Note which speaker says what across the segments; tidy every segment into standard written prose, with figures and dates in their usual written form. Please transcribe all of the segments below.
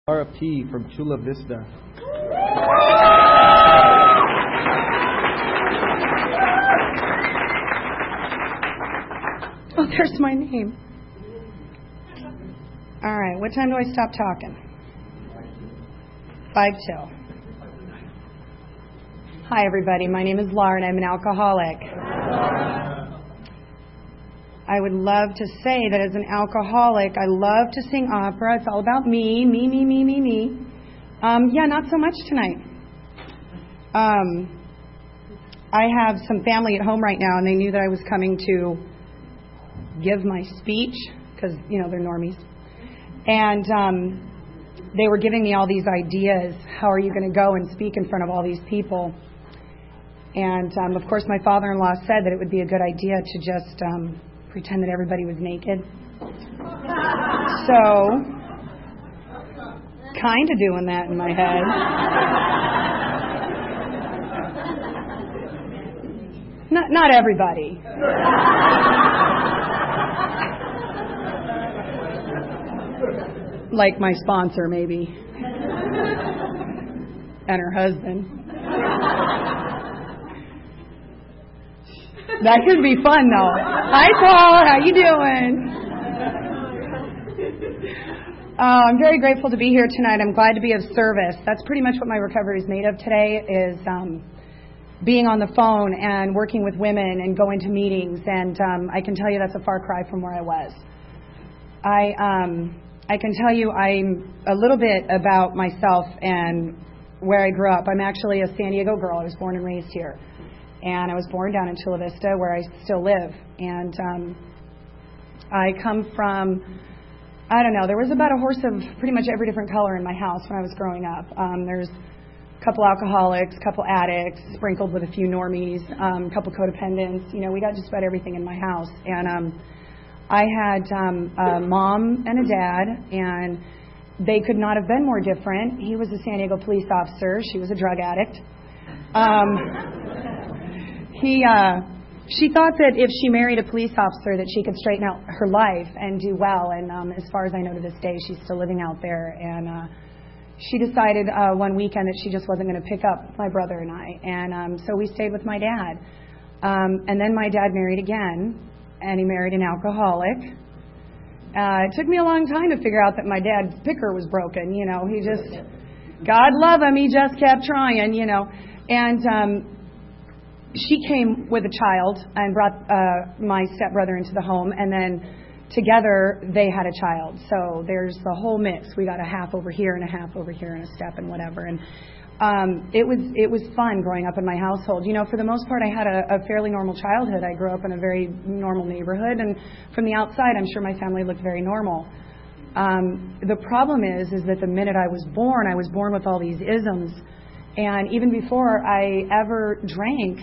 Speaker 1: Laura P. from Chula Vista.
Speaker 2: Oh, there's my name. All right, what time do I stop talking? 5 till. Hi, everybody. My name is Laura, and I'm an alcoholic. I would love to say that as an alcoholic, I love to sing opera. It's all about me. Yeah, not so much tonight. I have some family at home right now, and they knew that I was coming to give my speech because, they're normies. And they were giving me all these ideas. How are you going to go and speak in front of all these people? And, of course, my father-in-law said that it would be a good idea to just pretend that everybody was naked. So, kind of doing that in my head. Not everybody. Like my sponsor, maybe. And her husband. That could be fun, though. Hi, Paul. How you doing? I'm very grateful to be here tonight. I'm glad to be of service. That's pretty much what my recovery is made of today, is being on the phone and working with women and going to meetings. And I can tell you that's a far cry from where I was. I can tell you I'm a little bit about myself and where I grew up. I'm actually a San Diego girl. I was born and raised here. And I was born down in Chula Vista, where I still live. And I come from, there was about a horse of pretty much every different color in my house when I was growing up. There's a couple alcoholics, a couple addicts, sprinkled with a few normies, a couple codependents. We got just about everything in my house. And I had a mom and a dad, and they could not have been more different. He was a San Diego police officer. She was a drug addict. She thought that if she married a police officer that she could straighten out her life and do well. And as far as I know to this day, she's still living out there. And she decided one weekend that she just wasn't going to pick up my brother and I. And so we stayed with my dad. And then my dad married again, and he married an alcoholic. It took me a long time to figure out that my dad's picker was broken. He just, God love him, he just kept trying, And she came with a child and brought my stepbrother into the home, and then together they had a child. So there's the whole mix. We got a half over here and a half over here and a step and whatever. And it was fun growing up in my household. For the most part, I had a fairly normal childhood. I grew up in a very normal neighborhood, and from the outside, I'm sure my family looked very normal. The problem is that the minute I was born with all these isms. And even before I ever drank,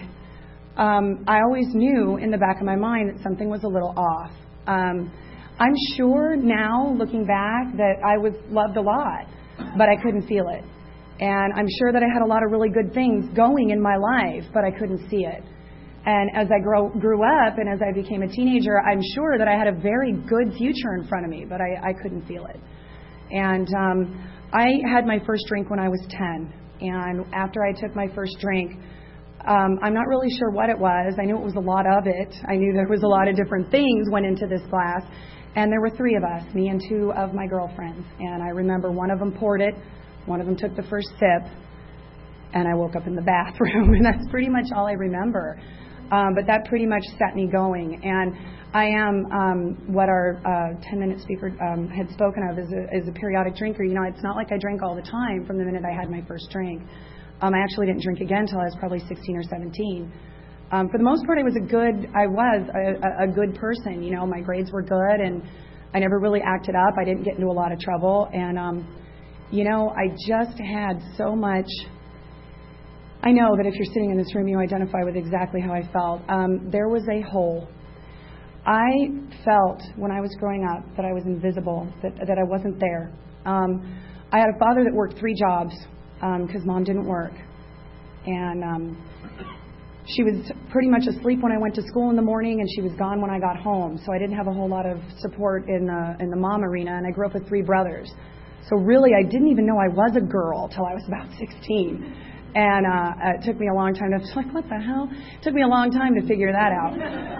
Speaker 2: I always knew in the back of my mind that something was a little off. I'm sure now, looking back, that I was loved a lot, but I couldn't feel it. And I'm sure that I had a lot of really good things going in my life, but I couldn't see it. And as I grew up and as I became a teenager, I'm sure that I had a very good future in front of me, but I couldn't feel it. And I had my first drink when I was 10. And after I took my first drink, I'm not really sure what it was. I knew it was a lot of it. I knew there was a lot of different things went into this glass. And there were 3 of us, me and 2 of my girlfriends. And I remember one of them poured it. One of them took the first sip. And I woke up in the bathroom. And that's pretty much all I remember. But that pretty much set me going. And I am what our 10-minute speaker had spoken of is a periodic drinker. It's not like I drank all the time from the minute I had my first drink. I actually didn't drink again until I was probably 16 or 17. For the most part, I was a good person. My grades were good, and I never really acted up. I didn't get into a lot of trouble. And, I just had so much. I know that if you're sitting in this room, you identify with exactly how I felt. There was a hole. I felt when I was growing up that I was invisible, that I wasn't there. I had a father that worked 3 jobs because Mom didn't work. And She was pretty much asleep when I went to school in the morning, and she was gone when I got home. So I didn't have a whole lot of support in the mom arena, and I grew up with 3 brothers. So really, I didn't even know I was a girl till I was about 16. And it took me a long time to, like, what the hell? It took me a long time to figure that out.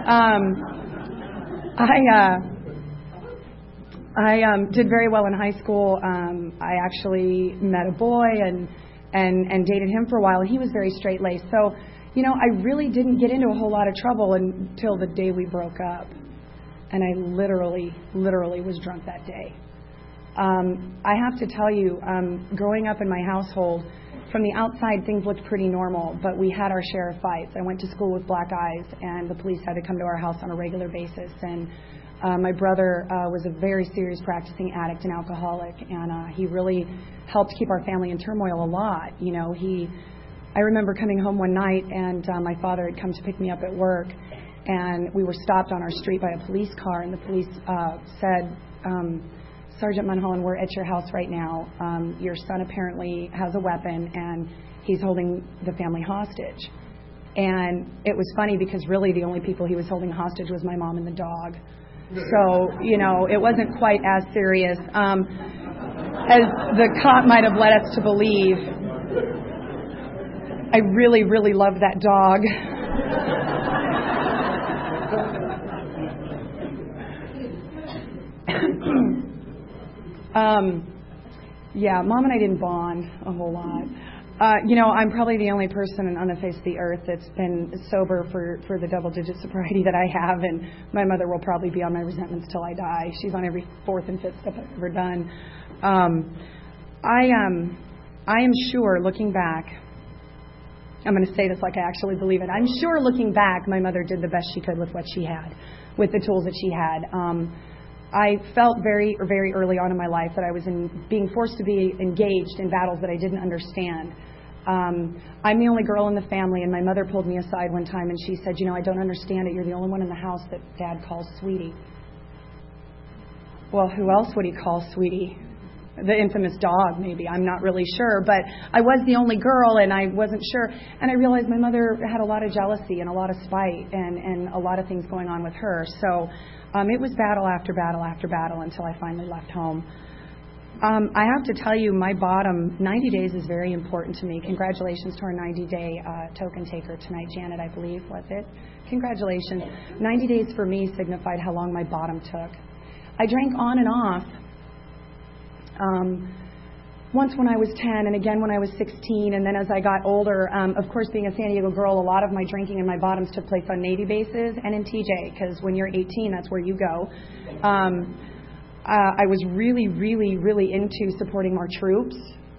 Speaker 2: I did very well in high school. I actually met a boy and dated him for a while, and he was very straight-laced. So, I really didn't get into a whole lot of trouble until the day we broke up. And I literally was drunk that day. I have to tell you, growing up in my household, from the outside, things looked pretty normal, but we had our share of fights. I went to school with black eyes, and the police had to come to our house on a regular basis. And my brother was a very serious practicing addict and alcoholic, and he really helped keep our family in turmoil a lot. I remember coming home one night, and my father had come to pick me up at work, and we were stopped on our street by a police car, and the police said, Sergeant Mulholland, we're at your house right now. Your son apparently has a weapon, and he's holding the family hostage. And it was funny because really the only people he was holding hostage was my mom and the dog. So, it wasn't quite as serious as the cop might have led us to believe. I really, really loved that dog. Mom and I didn't bond a whole lot. I'm probably the only person on the face of the earth that's been sober for the double-digit sobriety that I have, and my mother will probably be on my resentments till I die. She's on every fourth and fifth step I've ever done. I am sure, looking back, I'm going to say this like I actually believe it. I'm sure, looking back, my mother did the best she could with what she had, with the tools that she had. I felt very, very early on in my life that I was being forced to be engaged in battles that I didn't understand. I'm the only girl in the family, and my mother pulled me aside one time and she said, I don't understand it. You're the only one in the house that Dad calls Sweetie. Well, who else would he call Sweetie? The infamous dog, maybe. I'm not really sure. But I was the only girl, and I wasn't sure. And I realized my mother had a lot of jealousy and a lot of spite and a lot of things going on with her. So it was battle after battle after battle until I finally left home. I have to tell you, my bottom, 90 days is very important to me. Congratulations to our 90-day token taker tonight, Janet, I believe, was it? Congratulations. 90 days for me signified how long my bottom took. I drank on and off. Once when I was 10 and again when I was 16, and then as I got older, of course, being a San Diego girl, a lot of my drinking and my bottoms took place on Navy bases and in TJ, because when you're 18, that's where you go. I was really, really, really into supporting our troops.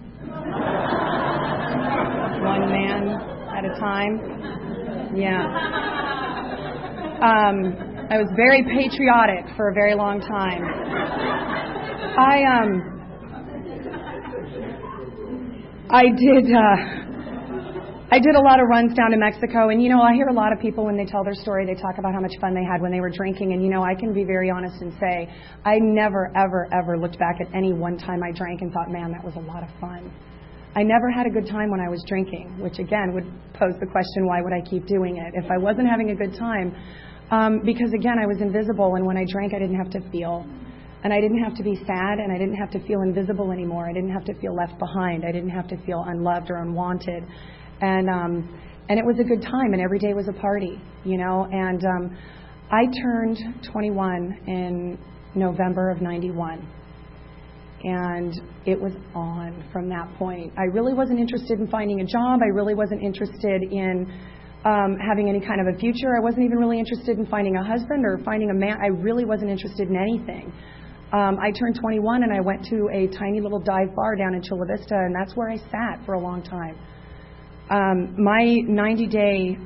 Speaker 2: One man at a time. Yeah. I was very patriotic for a very long time. I did a lot of runs down to Mexico, and I hear a lot of people when they tell their story, they talk about how much fun they had when they were drinking, and I can be very honest and say I never, ever, ever looked back at any one time I drank and thought, man, that was a lot of fun. I never had a good time when I was drinking, which again would pose the question, why would I keep doing it if I wasn't having a good time? Because again, I was invisible, and when I drank, I didn't have to feel. And I didn't have to be sad, and I didn't have to feel invisible anymore. I didn't have to feel left behind. I didn't have to feel unloved or unwanted. And it was a good time, and every day was a party, And I turned 21 in November of 91. And it was on from that point. I really wasn't interested in finding a job. I really wasn't interested in having any kind of a future. I wasn't even really interested in finding a husband or finding a man. I really wasn't interested in anything. I turned 21 and I went to a tiny little dive bar down in Chula Vista, and that's where I sat for a long time. My 90-day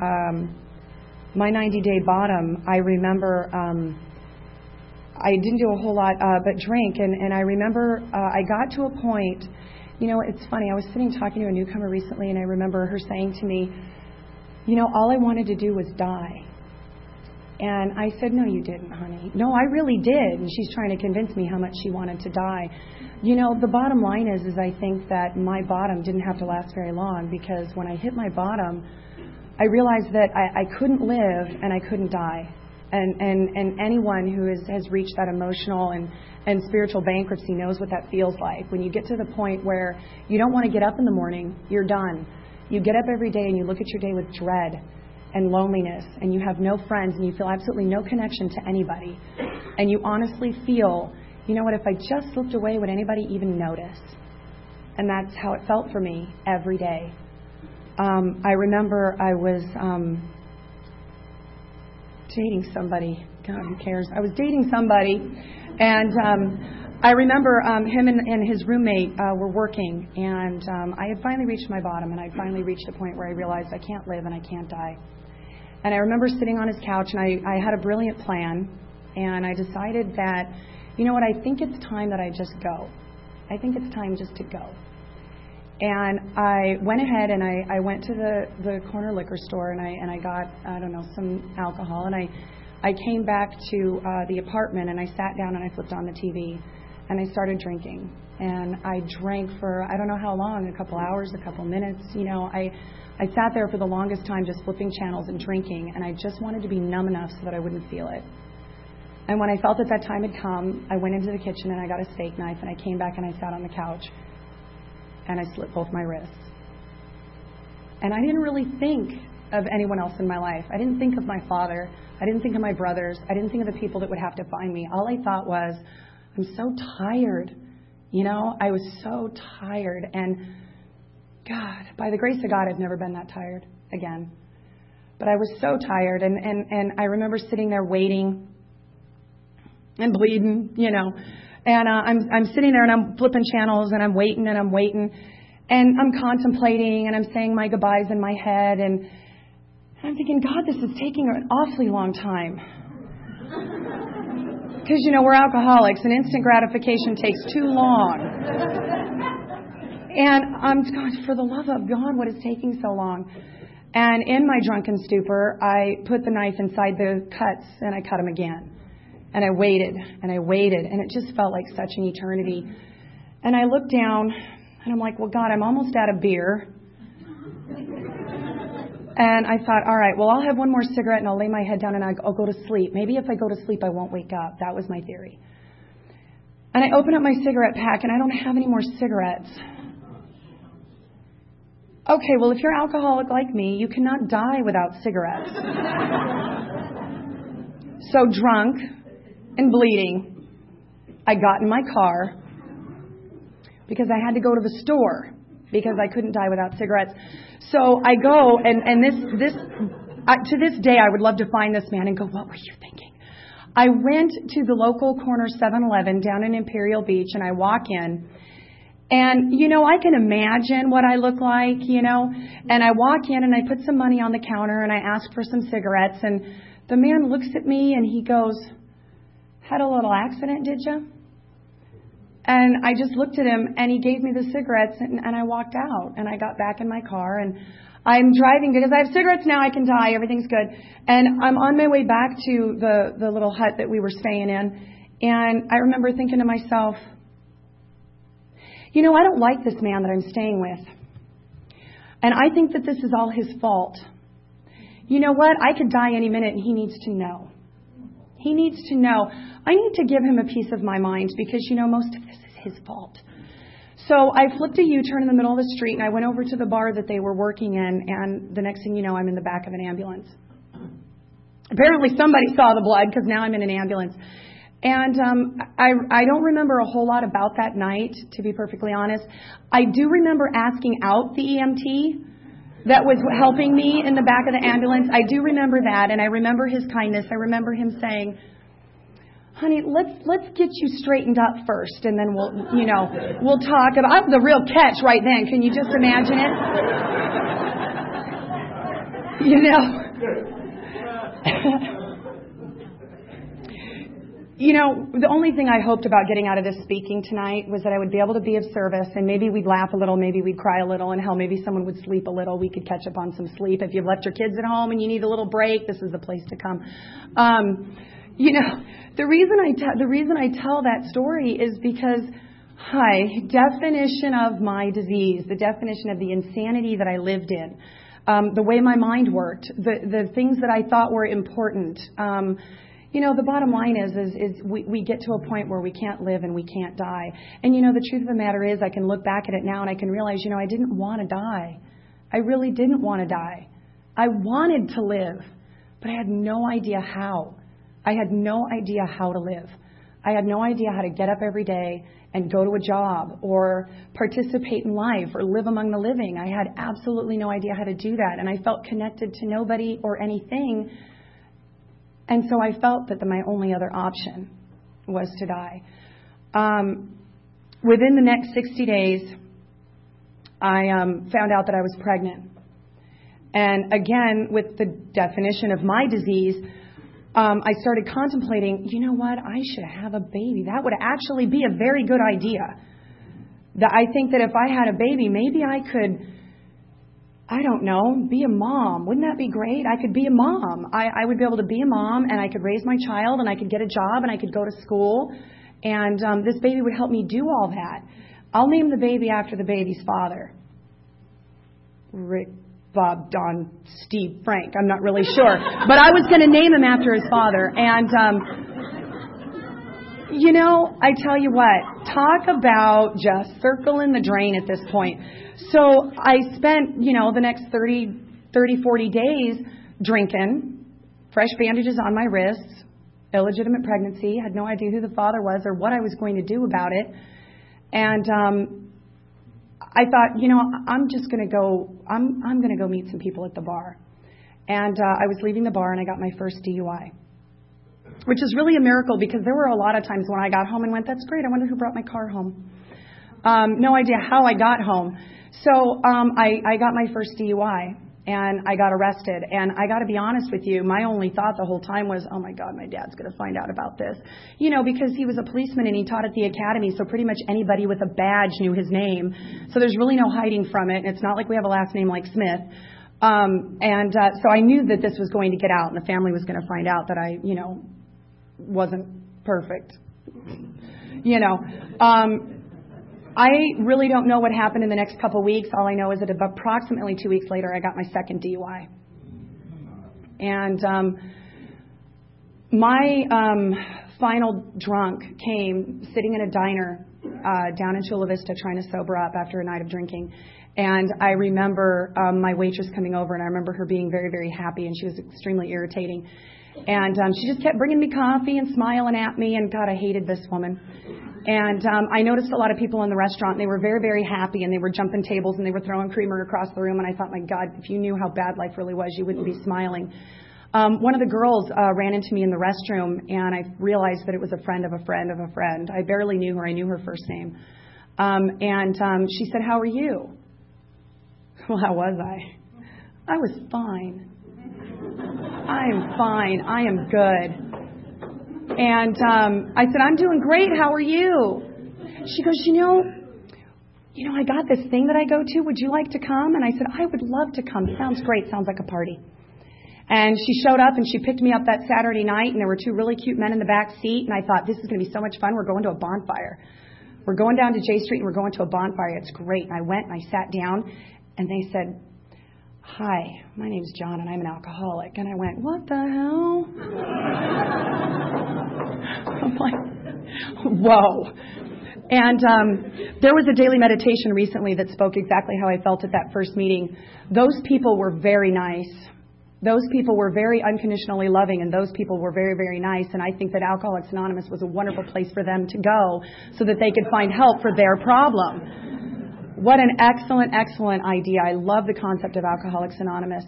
Speaker 2: bottom, I remember I didn't do a whole lot but drink, and I remember I got to a point, it's funny, I was sitting talking to a newcomer recently, and I remember her saying to me, all I wanted to do was die. And I said, no, you didn't, honey. No, I really did. And she's trying to convince me how much she wanted to die. The bottom line is I think that my bottom didn't have to last very long, because when I hit my bottom, I realized that I couldn't live and I couldn't die. And anyone who has reached that emotional and spiritual bankruptcy knows what that feels like. When you get to the point where you don't want to get up in the morning, you're done. You get up every day and you look at your day with dread and loneliness, and you have no friends, and you feel absolutely no connection to anybody. And you honestly feel, you know what, if I just looked away, would anybody even notice? And that's how it felt for me every day. I remember I was dating somebody. God, who cares? I was dating somebody, and I remember him and his roommate were working, and I had finally reached my bottom, and I finally reached the point where I realized I can't live and I can't die. And I remember sitting on his couch, and I had a brilliant plan, and I decided that, you know what, I think it's time that I just go. I think it's time just to go. And I went ahead and I went to the corner liquor store, and I got, I don't know, some alcohol, and I came back to the apartment, and I sat down and I flipped on the TV, and I started drinking. And I drank for, I don't know how long, a couple hours, a couple minutes. You know, I sat there for the longest time just flipping channels and drinking, and I just wanted to be numb enough so that I wouldn't feel it. And when I felt that time had come, I went into the kitchen and I got a steak knife, and I came back and I sat on the couch and I slit both my wrists. And I didn't really think of anyone else in my life. I didn't think of my father. I didn't think of my brothers. I didn't think of the people that would have to find me. All I thought was, I'm so tired. You know, I was so tired. And God, by the grace of God, I've never been that tired again. But I was so tired. And I remember sitting there waiting and bleeding, you know. And I'm sitting there and I'm flipping channels and I'm waiting and I'm contemplating and I'm saying my goodbyes in my head, and I'm thinking, God, this is taking an awfully long time. Because, you know, we're alcoholics and instant gratification takes too long. And I'm going, for the love of God, what is taking so long? And in my drunken stupor, I put the knife inside the cuts and I cut them again. And I waited, and it just felt like such an eternity. And I looked down, and I'm like, well, God, I'm almost out of beer. And I thought, all right, well, I'll have one more cigarette, and I'll lay my head down, and I'll go to sleep. Maybe if I go to sleep, I won't wake up. That was my theory. And I open up my cigarette pack, and I don't have any more cigarettes. Okay, well, if you're alcoholic like me, you cannot die without cigarettes. So drunk and bleeding, I got in my car because I had to go to the store because I couldn't die without cigarettes. So I go, and this to this day, I would love to find this man and go, what were you thinking? I went to the local corner 7-Eleven down in Imperial Beach, and I walk in, and, you know, I can imagine what I look like, you know, and I walk in and I put some money on the counter and I ask for some cigarettes, and the man looks at me and he goes, had a little accident, did you? And I just looked at him, and he gave me the cigarettes, and I walked out, and I got back in my car, and I'm driving because I have cigarettes now, I can die, everything's good. And I'm on my way back to the little hut that we were staying in, and I remember thinking to myself, you know, I don't like this man that I'm staying with. And I think that this is all his fault. You know what? I could die any minute, and he needs to know. He needs to know. I need to give him a piece of my mind because, you know, most of this is his fault. So I flipped a U-turn in the middle of the street, and I went over to the bar that they were working in, and the next thing you know, I'm in the back of an ambulance. Apparently somebody saw the blood because now I'm in an ambulance. And I don't remember a whole lot about that night, to be perfectly honest. I do remember asking out the EMT that was helping me in the back of the ambulance. I do remember that, and I remember his kindness. I remember him saying, honey, let's get you straightened up first, and then we'll talk about. I was a real catch right then. Can you just imagine it? You know. You know, the only thing I hoped about getting out of this speaking tonight was that I would be able to be of service, and maybe we'd laugh a little, maybe we'd cry a little, and hell, maybe someone would sleep a little. We could catch up on some sleep. If you've left your kids at home and you need a little break, this is the place to come. You know, the reason I tell that story is because, definition of my disease, the definition of the insanity that I lived in. the way my mind worked, the things that I thought were important. The bottom line is we get to a point where we can't live and we can't die. And, the truth of the matter is I can look back at it now and I can realize, I didn't want to die. I really didn't want to die. I wanted to live, but I had no idea how. I had no idea how to live. I had no idea how to get up every day and go to a job or participate in life or live among the living. I had absolutely no idea how to do that. And I felt connected to nobody or anything. And so I felt that my only other option was to die. Within the next 60 days, I found out that I was pregnant. And again, with the definition of my disease, I started contemplating, I should have a baby. That would actually be a very good idea. I think that if I had a baby, maybe I could, be a mom. Wouldn't that be great? I could be a mom. I would be able to be a mom, and I could raise my child, and I could get a job, and I could go to school. And this baby would help me do all that. I'll name the baby after the baby's father. Rick, Bob, Don, Steve, Frank. I'm not really sure. But I was going to name him after his father. And, I tell you what, talk about just circling the drain at this point. So I spent, the next 30, 40 days drinking, fresh bandages on my wrists, illegitimate pregnancy, had no idea who the father was or what I was going to do about it. And I thought, I'm just going to go, I'm going to go meet some people at the bar. And I was leaving the bar and I got my first DUI, which is really a miracle because there were a lot of times when I got home and went, that's great, I wonder who brought my car home. No idea how I got home. So I got my first DUI and I got arrested. And I got to be honest with you, my only thought the whole time was, oh my God, my dad's going to find out about this. Because he was a policeman and he taught at the academy, so pretty much anybody with a badge knew his name. So there's really no hiding from it. And it's not like we have a last name like Smith. So I knew that this was going to get out and the family was going to find out that I, wasn't perfect. I really don't know what happened in the next couple of weeks. All I know is that approximately 2 weeks later, I got my second DUI. And my final drunk came sitting in a diner down in Chula Vista trying to sober up after a night of drinking. And I remember my waitress coming over, and I remember her being very, very happy, and she was extremely irritating. And she just kept bringing me coffee and smiling at me, and God, I hated this woman. And I noticed a lot of people in the restaurant, and they were very, very happy, and they were jumping tables, and they were throwing creamer across the room, and I thought, my God, if you knew how bad life really was, you wouldn't be smiling. One of the girls ran into me in the restroom, and I realized that it was a friend of a friend of a friend. I barely knew her. I knew her first name. And she said, how are you? Well, how was I? I was fine. I am fine. I am good. And I said, I'm doing great. How are you? She goes, I got this thing that I go to. Would you like to come? And I said, I would love to come. Sounds great. Sounds like a party. And she showed up and she picked me up that Saturday night, and there were two really cute men in the back seat. And I thought, this is going to be so much fun. We're going to a bonfire. We're going down to J Street and we're going to a bonfire. It's great. And I went and I sat down, and they said, hi, my name's John and I'm an alcoholic. And I went, what the hell? I'm like, whoa. And there was a daily meditation recently that spoke exactly how I felt at that first meeting. Those people were very nice. Those people were very unconditionally loving, and those people were very, very nice. And I think that Alcoholics Anonymous was a wonderful place for them to go so that they could find help for their problem. What an excellent, excellent idea. I love the concept of Alcoholics Anonymous.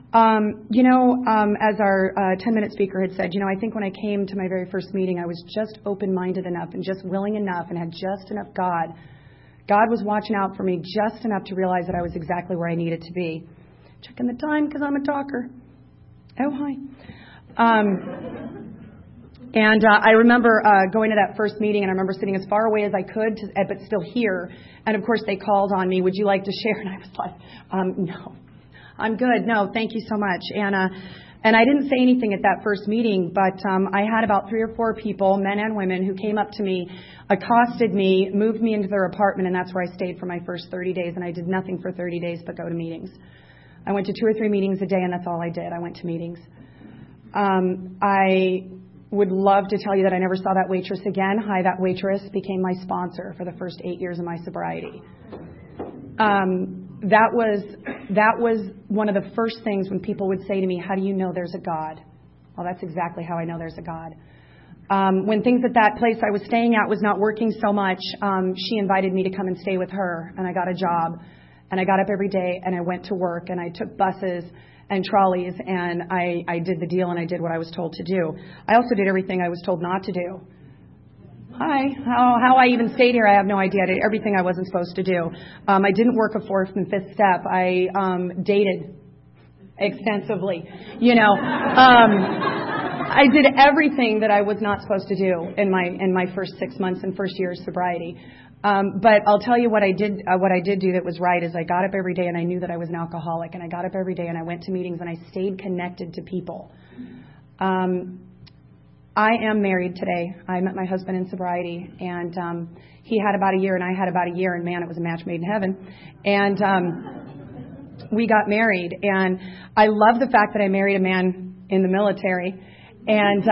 Speaker 2: As our 10-minute speaker had said, I think when I came to my very first meeting, I was just open-minded enough and just willing enough and had just enough God. God was watching out for me just enough to realize that I was exactly where I needed to be. Checking the time because I'm a talker. Oh, hi. And I remember going to that first meeting, and I remember sitting as far away as I could, but still here. And, of course, they called on me, would you like to share? And I was like, no, I'm good. No, thank you so much. And I didn't say anything at that first meeting, but I had about 3 or 4 people, men and women, who came up to me, accosted me, moved me into their apartment, and that's where I stayed for my first 30 days. And I did nothing for 30 days but go to meetings. I went to 2 or 3 meetings a day, and that's all I did. I went to meetings. I would love to tell you that I never saw that waitress again. Hi, that waitress became my sponsor for the first 8 years of my sobriety. That was one of the first things when people would say to me, how do you know there's a God? Well, that's exactly how I know there's a God. When things at that place I was staying at was not working so much, she invited me to come and stay with her, and I got a job, and I got up every day, and I went to work, and I took buses and trolleys, and I did the deal, and I did what I was told to do. I also did everything I was told not to do. Hi. How I even stayed here, I have no idea. I did everything I wasn't supposed to do. I didn't work a 4th and 5th step. I dated extensively. I did everything that I was not supposed to do in my first 6 months and first year of sobriety. But I'll tell you what I did do that was right is I got up every day and I knew that I was an alcoholic, and I got up every day and I went to meetings and I stayed connected to people. I am married today. I met my husband in sobriety, and he had about a year and I had about a year, and man, it was a match made in heaven. And we got married, and I love the fact that I married a man in the military, and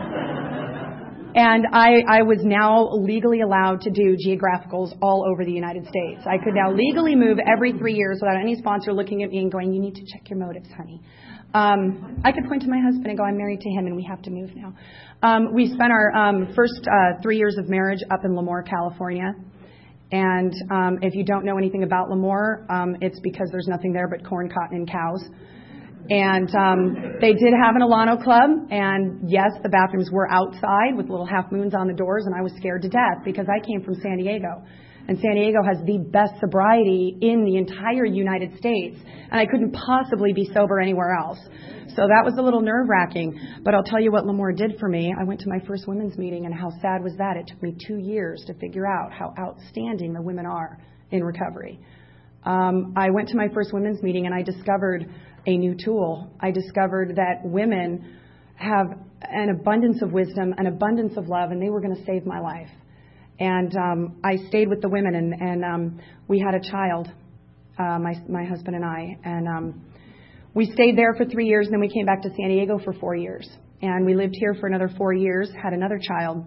Speaker 2: I was now legally allowed to do geographicals all over the United States. I could now legally move every 3 years without any sponsor looking at me and going, you need to check your motives, honey. I could point to my husband and go, I'm married to him and we have to move now. We spent our first 3 years of marriage up in Lemoore, California. And if you don't know anything about Lemoore, it's because there's nothing there but corn, cotton, and cows. And they did have an Alano club, and yes, the bathrooms were outside with little half moons on the doors, and I was scared to death because I came from San Diego. And San Diego has the best sobriety in the entire United States, and I couldn't possibly be sober anywhere else. So that was a little nerve-wracking. But I'll tell you what Lemoore did for me. I went to my first women's meeting, and how sad was that? It took me 2 years to figure out how outstanding the women are in recovery. I went to my first women's meeting, and I discovered a new tool. I discovered that women have an abundance of wisdom, an abundance of love, and they were going to save my life. And I stayed with the women, and we had a child, my husband and I. And we stayed there for 3 years, and then we came back to San Diego for 4 years. And we lived here for another 4 years, had another child.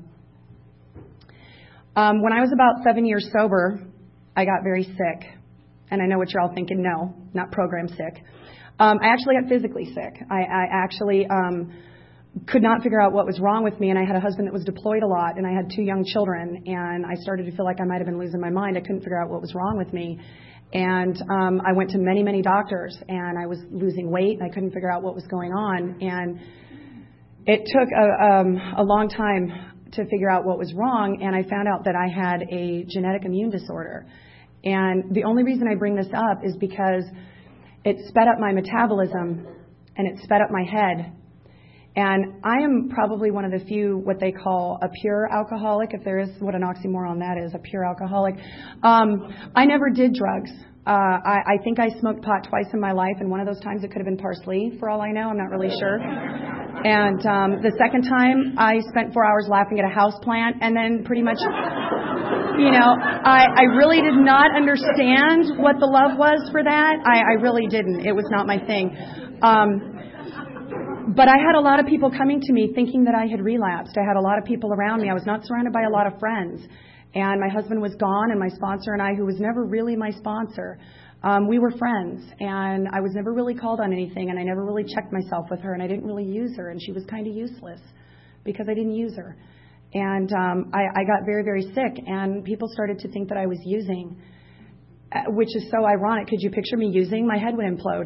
Speaker 2: When I was about 7 years sober, I got very sick. And I know what you're all thinking, no, not program sick. I actually got physically sick. I actually could not figure out what was wrong with me, and I had a husband that was deployed a lot, and I had 2 young children, and I started to feel like I might have been losing my mind. I couldn't figure out what was wrong with me. And I went to many, many doctors, and I was losing weight, and I couldn't figure out what was going on. And it took a long time to figure out what was wrong, and I found out that I had a genetic immune disorder. And the only reason I bring this up is because it sped up my metabolism, and it sped up my head. And I am probably one of the few, what they call a pure alcoholic, if there is what an oxymoron that is, a pure alcoholic. I never did drugs. I think I smoked pot twice in my life, and one of those times it could have been parsley, for all I know. I'm not really sure. And the second time, I spent 4 hours laughing at a house plant, and then pretty much, I really did not understand what the love was for that. I really didn't. It was not my thing. But I had a lot of people coming to me thinking that I had relapsed. I had a lot of people around me. I was not surrounded by a lot of friends. And my husband was gone, and my sponsor and I, who was never really my sponsor, we were friends. And I was never really called on anything, and I never really checked myself with her, and I didn't really use her, and she was kind of useless because I didn't use her. And I got very, very sick, and people started to think that I was using, which is so ironic. Could you picture me using? My head would implode.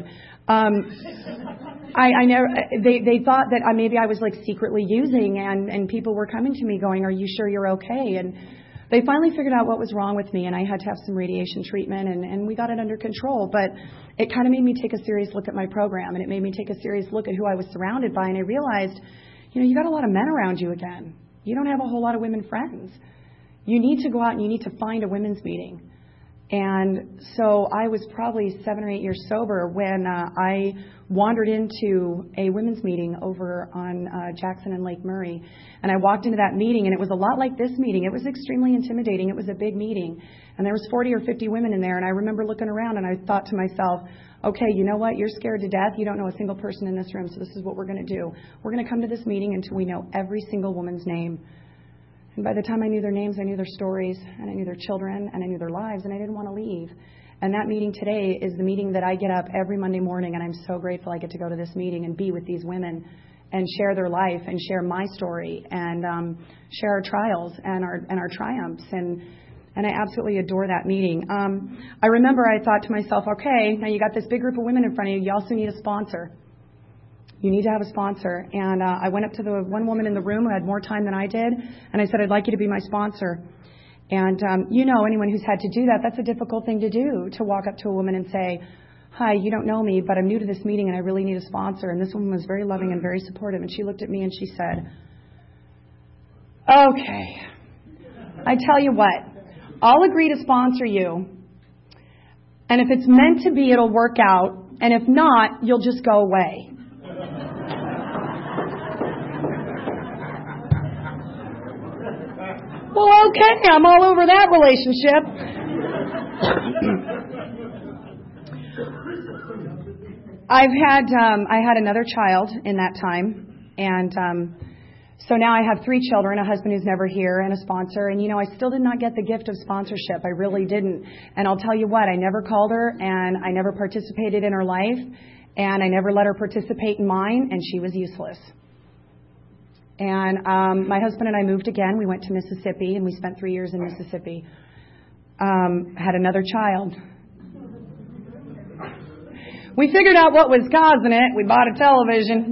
Speaker 2: I never. They thought that maybe I was like secretly using, and people were coming to me going, "Are you sure you're okay?" And they finally figured out what was wrong with me, and I had to have some radiation treatment, and we got it under control. But it kind of made me take a serious look at my program, and it made me take a serious look at who I was surrounded by, and I realized, you got a lot of men around you again. You don't have a whole lot of women friends. You need to go out and you need to find a women's meeting. And so I was probably 7 or 8 years sober when I wandered into a women's meeting over on Jackson and Lake Murray. And I walked into that meeting, and it was a lot like this meeting. It was extremely intimidating. It was a big meeting. And there was 40 or 50 women in there. And I remember looking around, and I thought to myself, okay, you know what? You're scared to death. You don't know a single person in this room, so this is what we're going to do. We're going to come to this meeting until we know every single woman's name. And by the time I knew their names, I knew their stories, and I knew their children, and I knew their lives, and I didn't want to leave. And that meeting today is the meeting that I get up every Monday morning, and I'm so grateful I get to go to this meeting and be with these women and share their life and share my story and share our trials and our triumphs. And I absolutely adore that meeting. I remember I thought to myself, okay, now you got this big group of women in front of you. You also need a sponsor. You need to have a sponsor. And I went up to the one woman in the room who had more time than I did, and I said, I'd like you to be my sponsor. And anyone who's had to do that, that's a difficult thing to do, to walk up to a woman and say, hi, you don't know me, but I'm new to this meeting and I really need a sponsor. And this woman was very loving and very supportive. And she looked at me and she said, okay, I tell you what, I'll agree to sponsor you. And if it's meant to be, it'll work out. And if not, you'll just go away. Well, okay, I'm all over that relationship. I had another child in that time, and so now I have 3 children, a husband who's never here, and a sponsor. And I still did not get the gift of sponsorship. I really didn't. And I'll tell you what, I never called her, and I never participated in her life, and I never let her participate in mine, and she was useless. And my husband and I moved again. We went to Mississippi, and we spent 3 years in Mississippi. Had another child. We figured out what was causing it. We bought a television,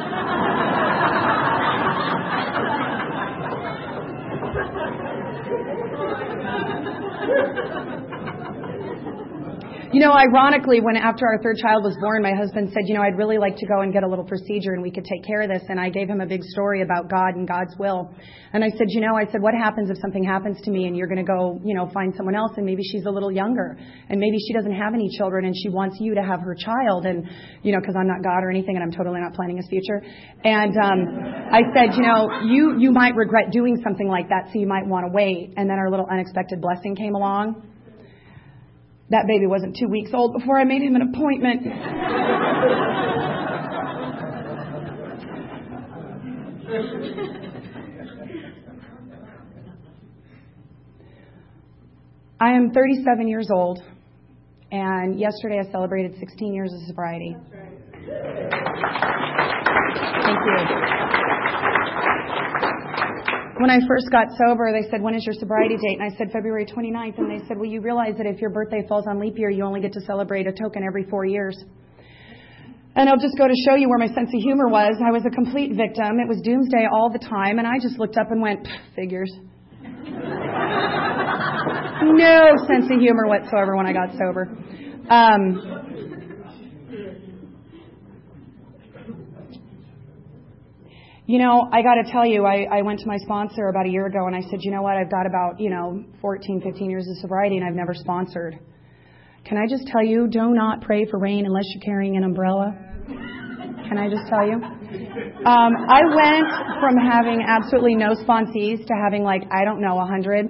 Speaker 2: Ironically, when after our 3rd child was born, my husband said, I'd really like to go and get a little procedure and we could take care of this. And I gave him a big story about God and God's will. And I said, what happens if something happens to me and you're going to go, find someone else, and maybe she's a little younger and maybe she doesn't have any children and she wants you to have her child, and, because I'm not God or anything and I'm totally not planning his future. And I said, you might regret doing something like that, so you might want to wait. And then our little unexpected blessing came along. That baby wasn't 2 weeks old before I made him an appointment. I am 37 years old, and yesterday I celebrated 16 years of sobriety. Thank you. When I first got sober, they said, when is your sobriety date? And I said, February 29th. And they said, well, you realize that if your birthday falls on leap year, you only get to celebrate a token every 4 years. And I'll just go to show you where my sense of humor was. I was a complete victim. It was doomsday all the time. And I just looked up and went, figures. No sense of humor whatsoever when I got sober. I got to tell you, I went to my sponsor about a year ago and I said, I've got about, 14, 15 years of sobriety and I've never sponsored. Can I just tell you, do not pray for rain unless you're carrying an umbrella? Can I just tell you? I went from having absolutely no sponsees to having 100.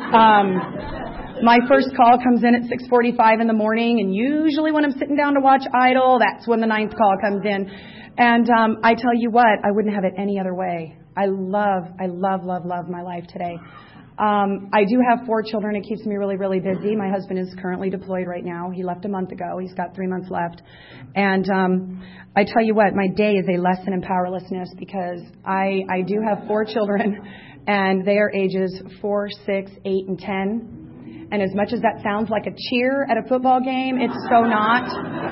Speaker 2: My first call comes in at 6:45 in the morning, and usually when I'm sitting down to watch Idol, that's when the 9th call comes in. And I tell you what, I wouldn't have it any other way. I love my life today. I do have 4 children. It keeps me really, really busy. My husband is currently deployed right now. He left a month ago. He's got 3 months left. And I tell you what, my day is a lesson in powerlessness because I do have 4 children, and they are ages 4, 6, 8, and 10. And as much as that sounds like a cheer at a football game, it's so not.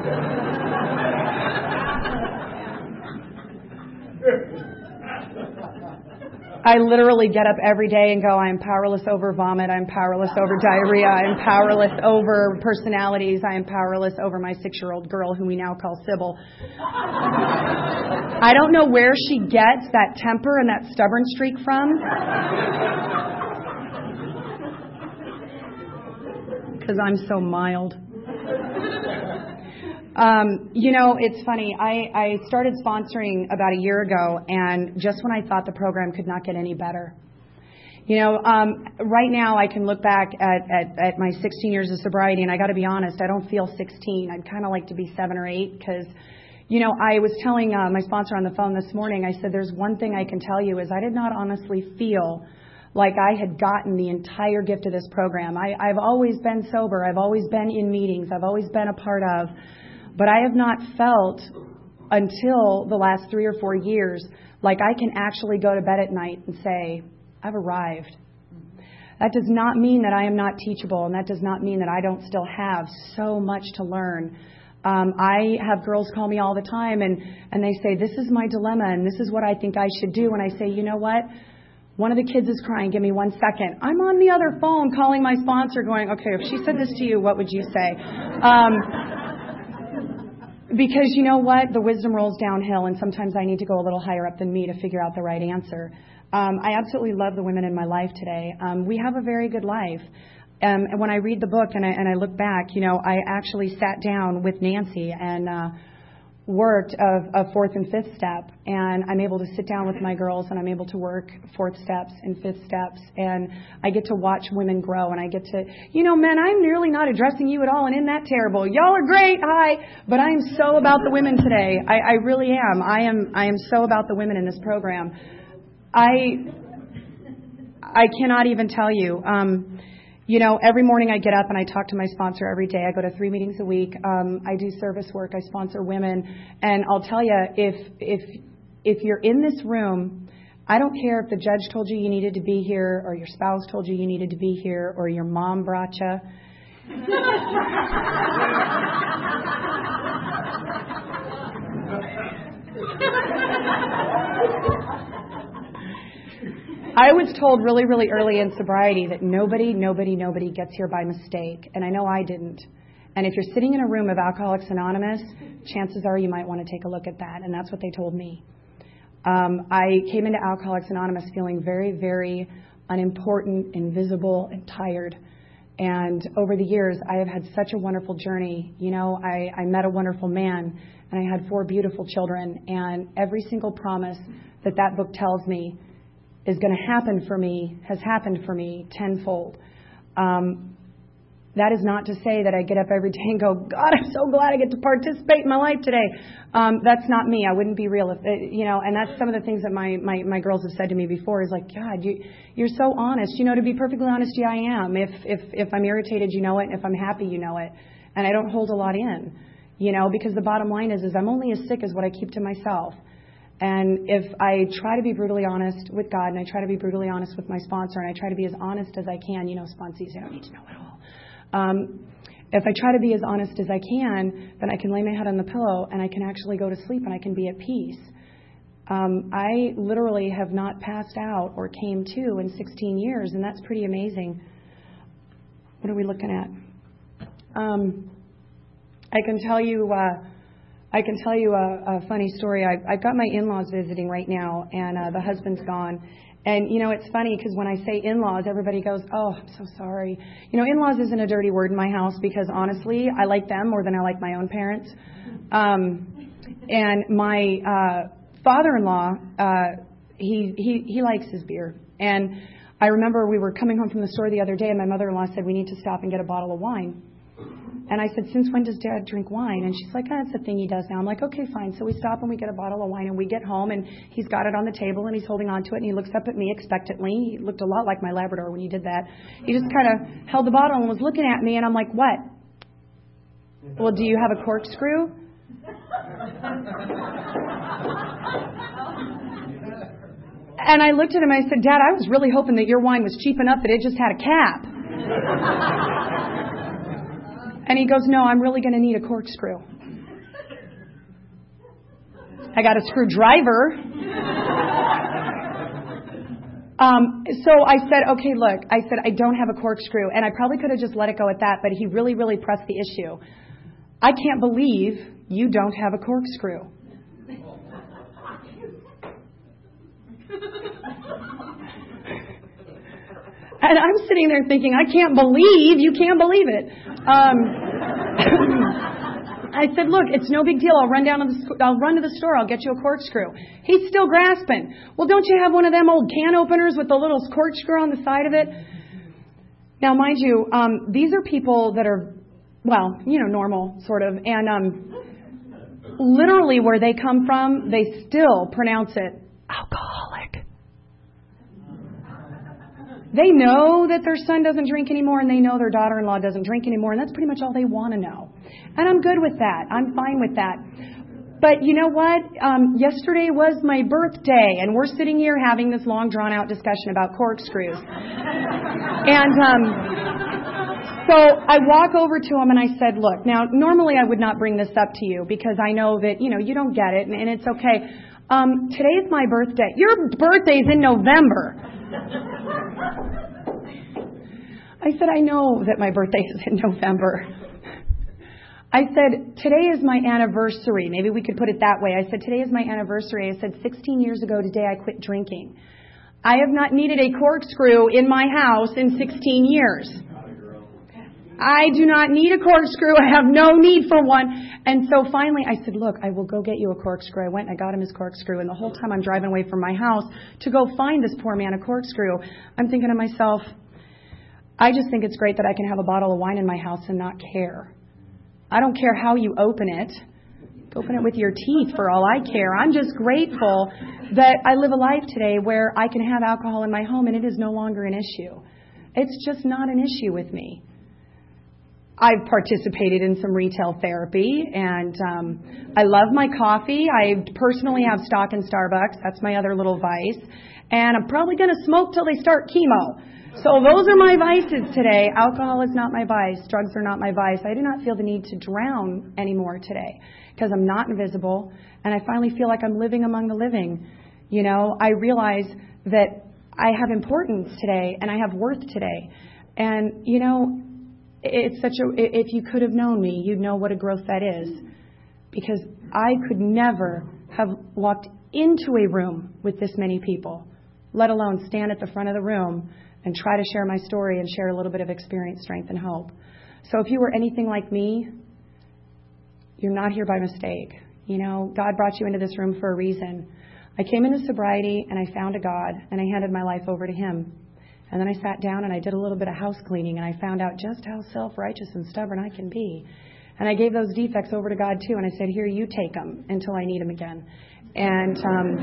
Speaker 2: I literally get up every day and go, I'm powerless over vomit. I'm powerless over diarrhea. I'm powerless over personalities. I am powerless over my 6-year-old girl, who we now call Sybil. I don't know where she gets that temper and that stubborn streak from. because I'm so mild. It's funny. I started sponsoring about a year ago, and just when I thought the program could not get any better. Right now I can look back at my 16 years of sobriety, and I got to be honest, I don't feel 16. I'd kind of like to be 7 or 8 because, I was telling my sponsor on the phone this morning, I said, there's one thing I can tell you is I did not honestly feel like I had gotten the entire gift of this program. I've always been sober. I've always been in meetings. I've always been a part of. But I have not felt until the last 3 or 4 years like I can actually go to bed at night and say, I've arrived. That does not mean that I am not teachable, and that does not mean that I don't still have so much to learn. I have girls call me all the time, and they say, this is my dilemma, and this is what I think I should do. And I say, you know what? One of the kids is crying. Give me 1 second. I'm on the other phone calling my sponsor going, okay, if she said this to you, what would you say? Because you know what? The wisdom rolls downhill, and sometimes I need to go a little higher up than me to figure out the right answer. I absolutely love the women in my life today. We have a very good life. And when I read the book and I look back, I actually sat down with Nancy and worked a 4th and 5th step. And I'm able to sit down with my girls, and I'm able to work 4th steps and 5th steps. And I get to watch women grow, and I get to, men, I'm nearly not addressing you at all, and isn't that terrible? Y'all are great, hi. But I am so about the women today. I really am. I am so about the women in this program. I cannot even tell you. Every morning I get up and I talk to my sponsor every day. I go to 3 meetings a week. I do service work. I sponsor women. And I'll tell you, if you're in this room, I don't care if the judge told you needed to be here, or your spouse told you needed to be here, or your mom brought you. I was told really, really early in sobriety that nobody gets here by mistake. And I know I didn't. And if you're sitting in a room of Alcoholics Anonymous, chances are you might want to take a look at that. And that's what they told me. I came into Alcoholics Anonymous feeling very, very unimportant, invisible, and tired. And over the years, I have had such a wonderful journey. I met a wonderful man, and I had 4 beautiful children. And every single promise that book tells me is going to happen for me, has happened for me tenfold. That is not to say that I get up every day and go, God, I'm so glad I get to participate in my life today. That's not me. I wouldn't be real if, and that's some of the things that my girls have said to me before is like, God, you're so honest. To be perfectly honest, yeah, I am. If I'm irritated, you know it. And if I'm happy, you know it. And I don't hold a lot in, because the bottom line is I'm only as sick as what I keep to myself. And if I try to be brutally honest with God, and I try to be brutally honest with my sponsor, and I try to be as honest as I can, sponsees, I don't need to know it all. If I try to be as honest as I can, then I can lay my head on the pillow and I can actually go to sleep and I can be at peace. I literally have not passed out or came to in 16 years, and that's pretty amazing. What are we looking at? I can tell you a funny story. I've got my in-laws visiting right now, and the husband's gone. And, it's funny because when I say in-laws, everybody goes, oh, I'm so sorry. In-laws isn't a dirty word in my house because, honestly, I like them more than I like my own parents. And my father-in-law, he likes his beer. And I remember we were coming home from the store the other day, and my mother-in-law said, we need to stop and get a bottle of wine. And I said, since when does Dad drink wine? And she's like, it's a thing he does now. I'm like, okay, fine. So we stop and we get a bottle of wine, and we get home, and he's got it on the table, and he's holding on to it, and he looks up at me expectantly. He looked a lot like my Labrador when he did that. He just kind of held the bottle and was looking at me, and I'm like, what? Well, do you have a corkscrew? And I looked at him and I said, Dad, I was really hoping that your wine was cheap enough that it just had a cap. And he goes, no, I'm really going to need a corkscrew. I got a screwdriver. So I said, okay, look, I said, I don't have a corkscrew. And I probably could have just let it go at that, but he really, really pressed the issue. I can't believe you don't have a corkscrew. And I'm sitting there thinking, you can't believe it. I said, look, it's no big deal. I'll run to the store. I'll get you a corkscrew. He's still grasping. Well, don't you have one of them old can openers with the little corkscrew on the side of it? Now, mind you, these are people that are, normal, sort of. And literally where they come from, they still pronounce it alcoholic. They know that their son doesn't drink anymore, and they know their daughter-in-law doesn't drink anymore, and that's pretty much all they want to know. And I'm good with that. I'm fine with that. But you know what? Yesterday was my birthday, and we're sitting here having this long, drawn-out discussion about corkscrews. And so I walk over to him, and I said, look, now, normally I would not bring this up to you because I know that, you don't get it, and it's okay. Today's my birthday. Your birthday's in November. I said, I know that my birthday is in November. I said, today is my anniversary. Maybe we could put it that way. I said, today is my anniversary. I said, 16 years ago today I quit drinking. I have not needed a corkscrew in my house in 16 years. I do not need a corkscrew. I have no need for one. And so finally I said, look, I will go get you a corkscrew. I went and I got him his corkscrew. And the whole time I'm driving away from my house to go find this poor man a corkscrew, I'm thinking to myself, I just think it's great that I can have a bottle of wine in my house and not care. I don't care how you open it. Open it with your teeth for all I care. I'm just grateful that I live a life today where I can have alcohol in my home and it is no longer an issue. It's just not an issue with me. I've participated in some retail therapy, and I love my coffee. I personally have stock in Starbucks. That's my other little vice. And I'm probably going to smoke till they start chemo. So those are my vices today. Alcohol is not my vice. Drugs are not my vice. I do not feel the need to drown anymore today because I'm not invisible, and I finally feel like I'm living among the living. I realize that I have importance today, and I have worth today. And, it's if you could have known me, you'd know what a growth that is. Because I could never have walked into a room with this many people, let alone stand at the front of the room and try to share my story and share a little bit of experience, strength, and hope. So if you were anything like me, you're not here by mistake. God brought you into this room for a reason. I came into sobriety and I found a God and I handed my life over to Him. And then I sat down and I did a little bit of house cleaning and I found out just how self-righteous and stubborn I can be. And I gave those defects over to God too, and I said, here, you take them until I need them again. And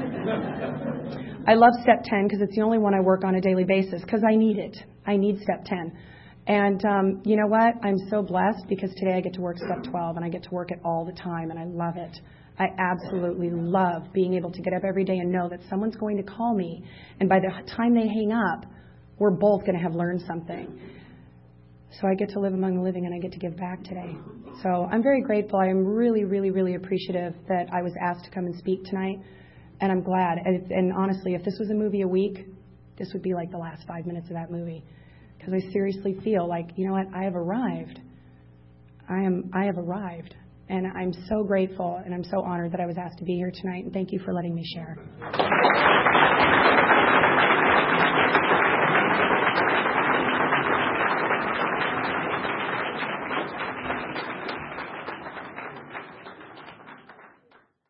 Speaker 2: I love step 10 because it's the only one I work on a daily basis because I need it. I need step 10. And you know what? I'm so blessed because today I get to work step 12 and I get to work it all the time and I love it. I absolutely love being able to get up every day and know that someone's going to call me, and by the time they hang up, we're both going to have learned something. So I get to live among the living and I get to give back today. So I'm very grateful. I am really, really, really appreciative that I was asked to come and speak tonight. And I'm glad. And honestly, if this was a movie a week, this would be like the last 5 minutes of that movie. Because I seriously feel like, you know what, I have arrived. I have arrived. And I'm so grateful and I'm so honored that I was asked to be here tonight. And thank you for letting me share.